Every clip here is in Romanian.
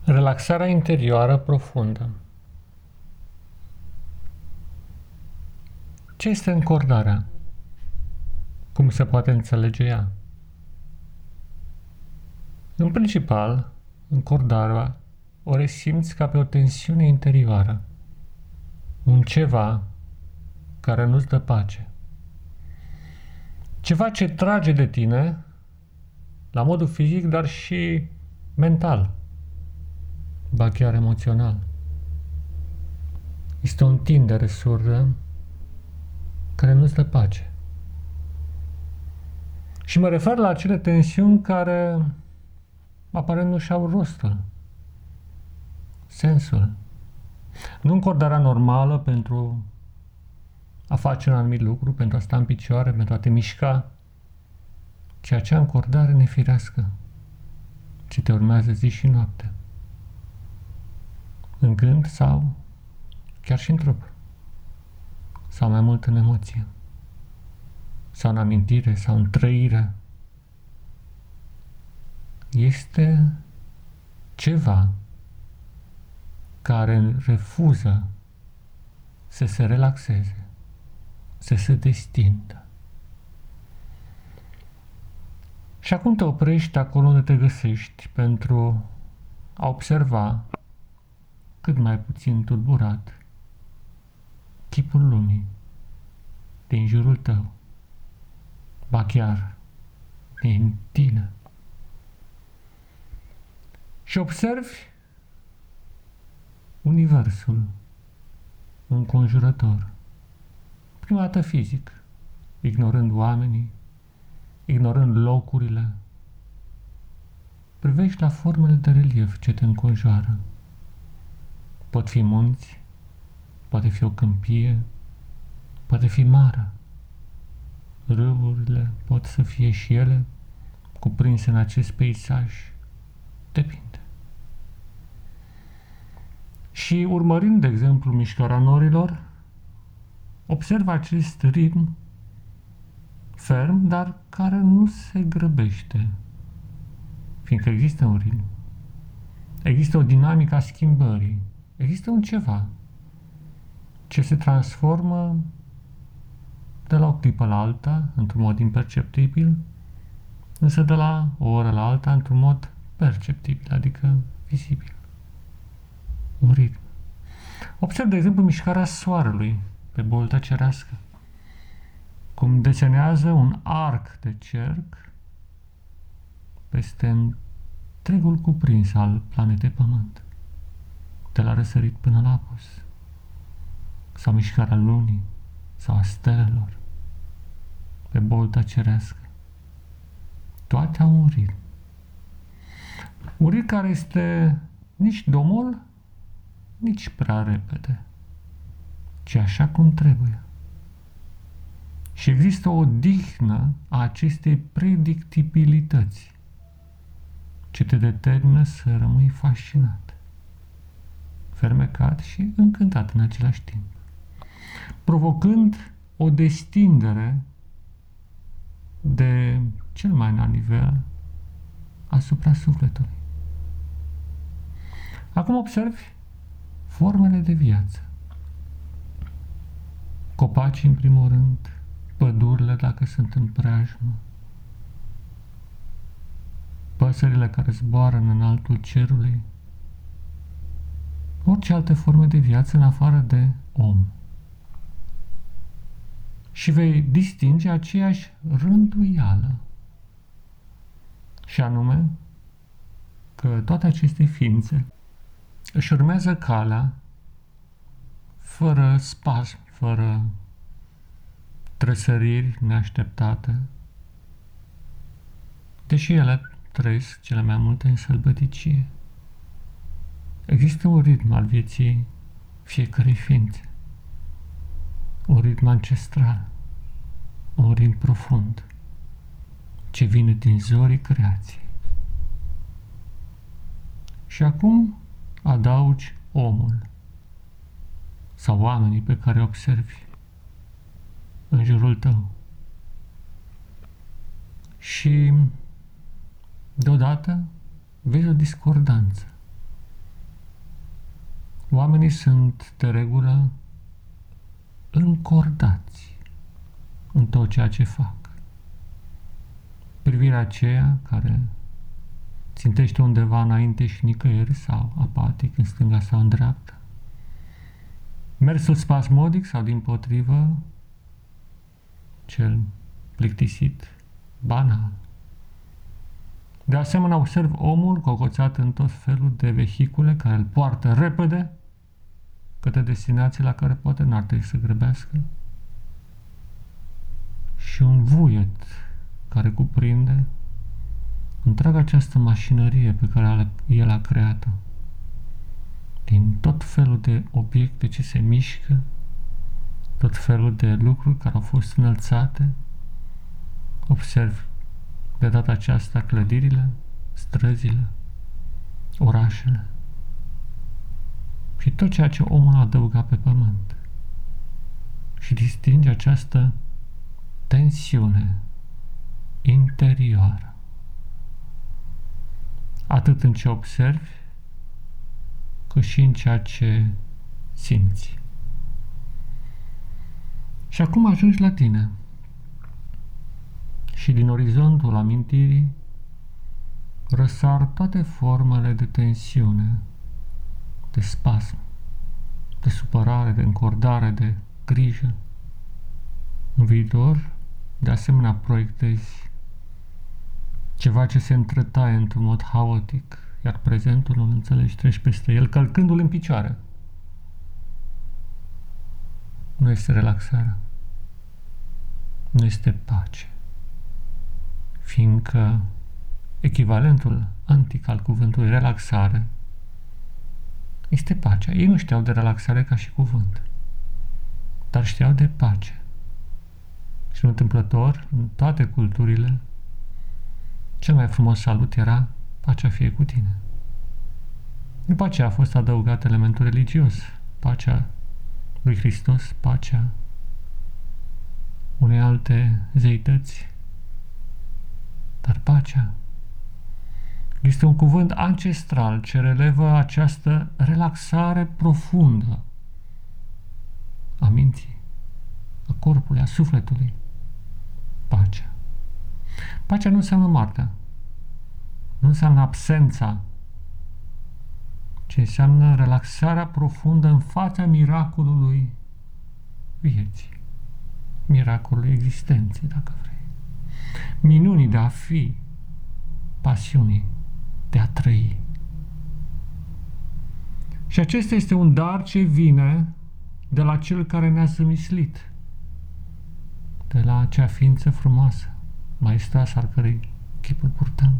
Relaxarea interioară profundă. Ce este încordarea? Cum se poate înțelege ea? În principal, încordarea o resimți ca pe o tensiune interioară, un ceva care nu-ți dă pace. Ceva ce trage de tine, la modul fizic, dar și mental, ba chiar emoțional. Este o întindere surdă care nu-ți dă pace. Și mă refer la acele tensiuni care aparent nu și-au rostul, sensul. Nu încordarea normală pentru a face un anumit lucru, pentru a sta în picioare, pentru a te mișca, ci acea încordare nefirească ce te urmează zi și noapte, în gând sau chiar și în trup, sau mai mult în emoție, sau în amintire, sau în trăire. Este ceva care refuză să se relaxeze, să se destindă. Și acum te oprești acolo unde te găsești pentru a observa cât mai puțin tulburat chipul lumii din jurul tău, ba chiar din tine. Și observi universul înconjurător, prima dată fizic, ignorând oamenii, ignorând locurile. Privești la formele de relief ce te înconjoară. Pot fi munți, poate fi o câmpie, poate fi mare. Râurile pot să fie și ele cuprinse în acest peisaj. Depinde. Și urmărind, de exemplu, mișcarea norilor, observă acest ritm ferm, dar care nu se grăbește, fiindcă există un ritm. Există o dinamică a schimbării. Există un ceva ce se transformă de la o clipă la alta, într-un mod imperceptibil, însă de la o oră la alta, într-un mod perceptibil, adică vizibil. Un ritm. Observ, de exemplu, mișcarea soarelui pe bolta cerească, cum desenează un arc de cerc peste întregul cuprins al planetei Pământ, de la răsărit până la apus, sau mișcarea lunii, sau a stelelor, pe bolta cerească. Toate au un ritm. Un ritm care este nici domol, nici prea repede, ci așa cum trebuie. Și există o odihnă a acestei predictibilități ce te determină să rămâi fascinat, fermecat și încântat în același timp, provocând o destindere de cel mai înalt nivel asupra sufletului. Acum observi formele de viață. Copacii, în primul rând, pădurile, dacă sunt în preajmă, păsările care zboară în înaltul cerului, orice alte forme de viață în afară de om. Și vei distinge aceeași rânduială, și anume că toate aceste ființe își urmează calea fără spasm, fără trăsăriri neașteptate, deși ele trăiesc cele mai multe în sălbăticie. Există un ritm al vieții fiecărei ființe, un ritm ancestral, un ritm profund, ce vine din zorii creației. Și acum adaugi omul sau oamenii pe care observi în jurul tău. Și deodată vezi o discordanță Oamenii sunt, de regulă, încordați în tot ceea ce fac. Privirea aceea care țintește undeva înainte și nicăieri sau apatic în stânga sau în dreapta. Mersul spasmodic sau dimpotrivă cel plictisit, banal. De asemenea, observ omul cocoțat în tot felul de vehicule care îl poartă repede către destinații la care poate n-ar trebui să grăbească și un vuiet care cuprinde întreaga această mașinărie pe care el a creat-o din tot felul de obiecte ce se mișcă, tot felul de lucruri care au fost înălțate. Observ de data aceasta clădirile, străzile, orașele și tot ceea ce omul a adăugat pe pământ și distinge această tensiune interioară. Atât în ce observi, cât și în ceea ce simți. Și acum ajungi la tine și din orizontul amintirii răsar toate formele de tensiune, de spasm, de supărare, de încordare, de grijă. În viitor, de asemenea, proiectezi ceva ce se întretaie într-un mod haotic, iar prezentul nu înțelegi, treci peste el, călcându-l în picioare. Nu este relaxarea. Nu este pace. Fiindcă echivalentul antic al cuvântului relaxare este pacea. Ei nu știau de relaxare ca și cuvânt, dar știau de pace. Și întâmplător, în toate culturile, cel mai frumos salut era pacea fie cu tine. După aceea a fost adăugat elementul religios, pacea lui Hristos, pacea unei alte zeități, dar pacea este un cuvânt ancestral ce relevă această relaxare profundă a minții, a corpului, a sufletului. Pacea. Pacea nu înseamnă moartea, nu înseamnă absența, ci înseamnă relaxarea profundă în fața miracolului vieții, miracolului existenței, dacă vrei, minunii de a fi, pasiunii de a trăi. Și acesta este un dar ce vine de la Cel care ne-a zămislit, de la acea ființă frumoasă, maestroasă al cărei chip îl purtăm.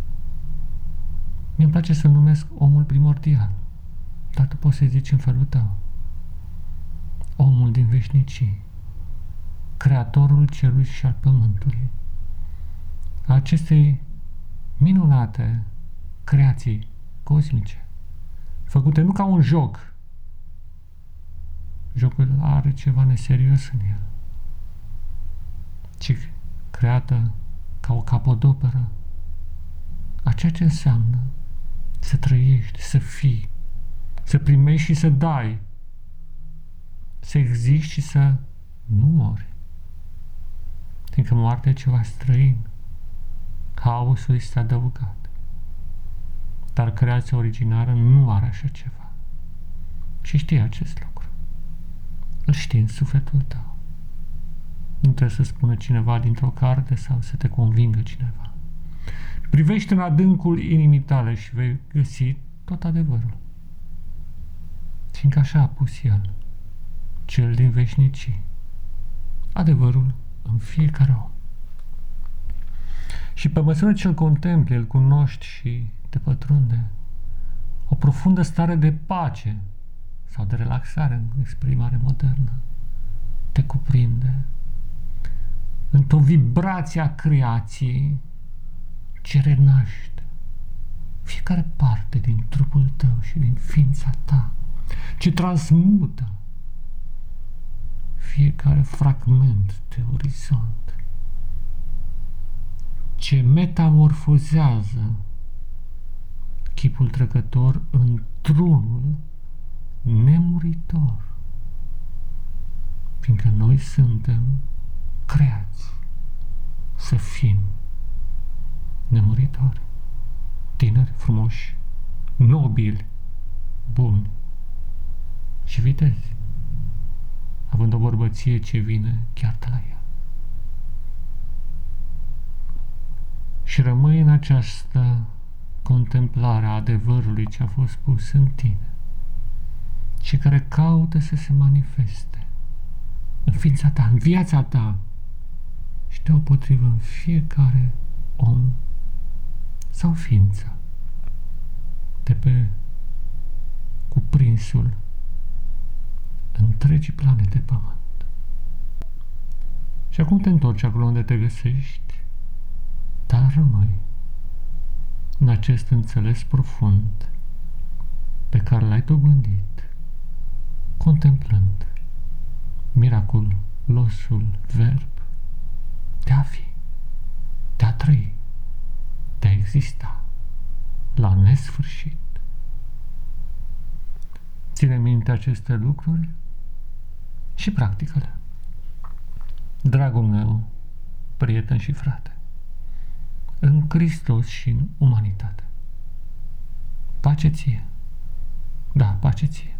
Mi-mi place să-l numesc omul primordial, dar tu poți să zici în felul tău. Omul din veșnicii, creatorul cerului și al pământului, a acestei minunate creații cosmice, făcute nu ca un joc. Jocul are ceva neserios în el, ci creată ca o capodoperă a ceea ce înseamnă să trăiești, să fii, să primești și să dai, să existi și să nu mori. Fiindcă moartea e ceva străin, haosul este adăugat. Dar creația originară nu are așa ceva. Și știi acest lucru. Îl știi în sufletul tău. Nu trebuie să spună cineva dintr-o carte sau să te convingă cineva. Privește în adâncul inimii tale și vei găsi tot adevărul. Fiindcă așa a pus El, Cel din veșnicii, adevărul în fiecare om. Și pe măsură ce îl contempli, îl cunoști și te pătrunde, o profundă stare de pace sau de relaxare în exprimare modernă te cuprinde într-o vibrație a creației ce renaște fiecare parte din trupul tău și din ființa ta, ce transmută fiecare fragment de orizont, ce metamorfozează chipul trecător într-unul nemuritor, fiindcă noi suntem creați să fim nemuritori, tineri, frumoși, nobili, buni și vitezi, având o bărbăție ce vine chiar de la ea. Și rămâi în această contemplare a adevărului ce a fost pus în tine și care caută să se manifeste în ființa ta, în viața ta și deopotrivă în fiecare om sau ființă de pe cuprinsul întregii planete Pământ. Și acum te întorci acolo unde te găsești, dar rămâi în acest înțeles profund pe care l-ai dobândit, contemplând miraculosul verb de a fi, de a trăi, de a exista la nesfârșit. Ține minte aceste lucruri și practică-le. Dragul meu, prieten și frate, în Hristos și în umanitate. Pace ție. Da, pace ție.